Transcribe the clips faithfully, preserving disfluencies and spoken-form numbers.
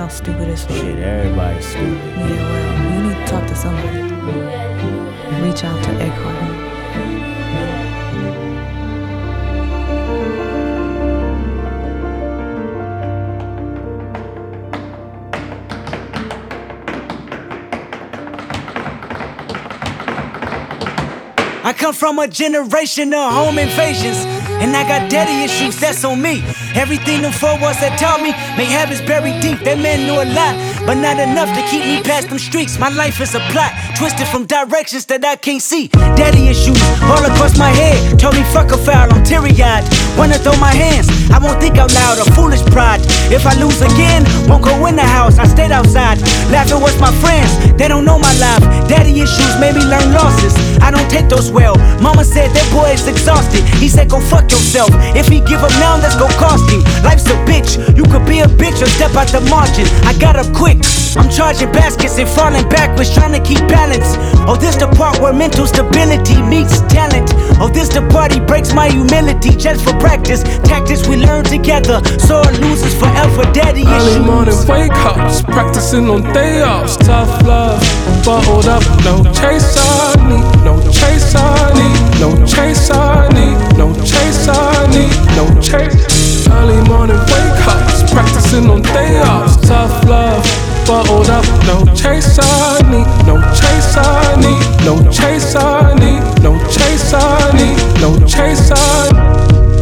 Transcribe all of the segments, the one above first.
y'all stupid as fuck. Shit, everybody's stupid. Yeah, well, you need to talk to somebody. Reach out to Eckhart. I come from a generation of home invasions, and I got daddy issues, that's on me. Everything them four walls that taught me, may habits buried deep. That man knew a lot, but not enough to keep me past them streets. My life is a plot, twisted from directions that I can't see. Daddy issues all across my head, told me fuck a foul, I'm teary-eyed. Wanna throw my hands, I won't think out loud, a foolish pride. If I lose again, won't go in the house, I stayed outside. Laughing with my friends, they don't know my life. Daddy issues made me learn losses, I don't take those well. Mama said that boy is exhausted, he said go fuck yourself. If he give up now, let's go cost him. Life's a bitch, you could be a bitch or step out the margin. I got up quick, I'm charging baskets and falling backwards, trying to keep balance. Oh, this the part where mental stability meets talent. Oh, this the part he breaks my humility just for practice. Tactics we learn together, sore losers forever. Daddy issues. Early morning wake ups, practicing on day offs. Tough love, bottled up, no chase I need, no chase I need, no chase I need, no chase I need, no chase. Early morning wake ups, practicing on day offs. Tough love, bottled up, no chase I need, no chase I need, no chase I need, no chase I need, no chase I need.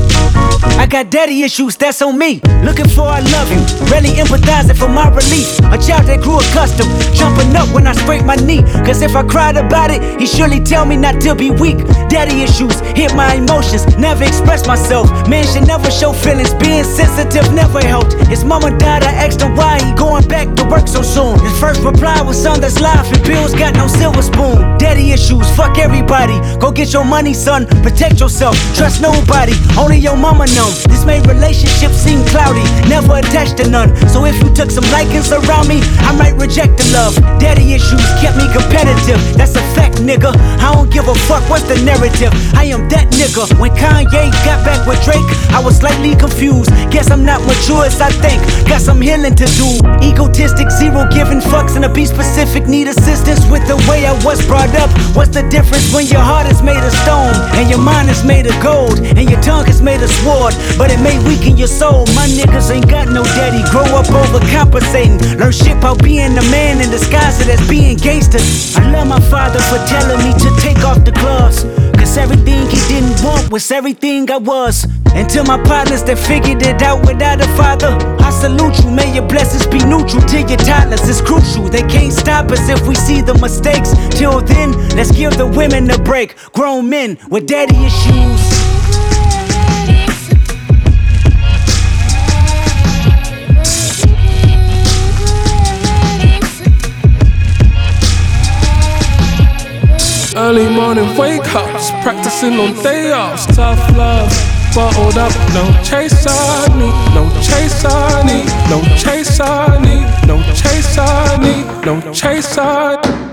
I got daddy issues, that's on me. Looking for I love you, really empathizing for my relief. A child that grew accustomed, jumping up when I scrape my knee. Cause if I cried about it, he surely tell me not to be weak. Daddy issues hit my emotions, never express myself. Man should never show feelings, being sensitive never helped. His mama died, I asked him why he going back to work so soon. His first reply was son, that's life and bills got no silver spoon. Daddy issues, fuck everybody. Go get your money, son, protect yourself. Trust nobody, only your mama knows. This made relationships seem cloudy, never attached to none. So if you took some likings around me, I might reject the love. Daddy issues kept me competitive, that's a fact, nigga. I don't give a fuck what's the narrative, I am that nigga. When Kanye got back with Drake, I was slightly confused. Guess I'm not mature as I think, got some healing to do. Egotistic, zero giving fucks, and to be specific, need assistance with the way I was brought up. What's the difference when your heart is made of stone, and your mind is made of gold, and your tongue is made of sword? But it may weaken your soul. My niggas ain't got no daddy. Grow up overcompensating. Learn shit about being a man in disguise as being gangster. I love my father for telling me to take off the gloves, cause everything he didn't want was everything I was. And to my partners that figured it out without a father, I salute you. May your blessings be neutral to your toddlers. It's crucial, they can't stop us if we see the mistakes. Till then, let's give the women a break. Grown men with daddy issues. Early morning wake ups, practicing on day offs. Tough love, bottled up, no chase I need, no chase I need, no chase I need, no chase I need, no chase I need.